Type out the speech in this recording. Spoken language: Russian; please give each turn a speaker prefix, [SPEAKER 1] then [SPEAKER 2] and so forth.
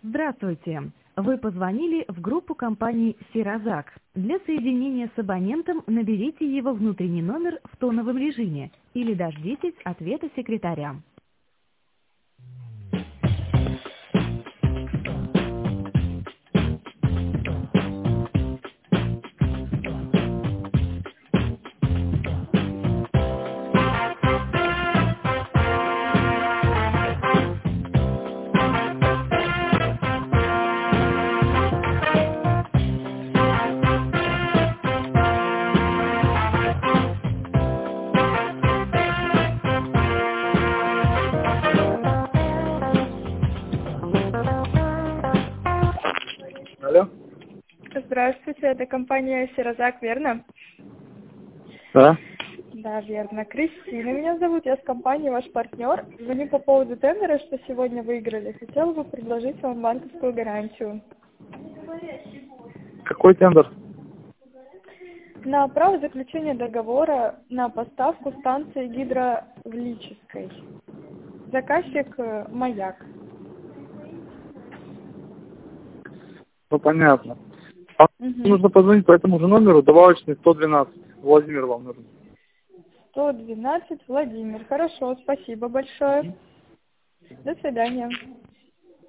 [SPEAKER 1] Здравствуйте! Вы позвонили в группу компании «Сиразак». Для соединения с абонентом наберите его внутренний номер в тоновом режиме или дождитесь ответа секретаря.
[SPEAKER 2] Алло?
[SPEAKER 3] Здравствуйте, это компания «Сиразак», верно?
[SPEAKER 2] Да.
[SPEAKER 3] Да, верно. Кристина меня зовут, я с компании ваш партнер. Звоню по поводу тендера, что сегодня выиграли. Хотела бы предложить вам банковскую гарантию.
[SPEAKER 2] Какой тендер?
[SPEAKER 3] На право заключения договора на поставку станции гидравлической. Заказчик «Маяк».
[SPEAKER 2] Ну, понятно. А нужно позвонить по этому же номеру, добавочный 112. Владимир вам нужен.
[SPEAKER 3] 112, Владимир. Хорошо, спасибо большое. До свидания.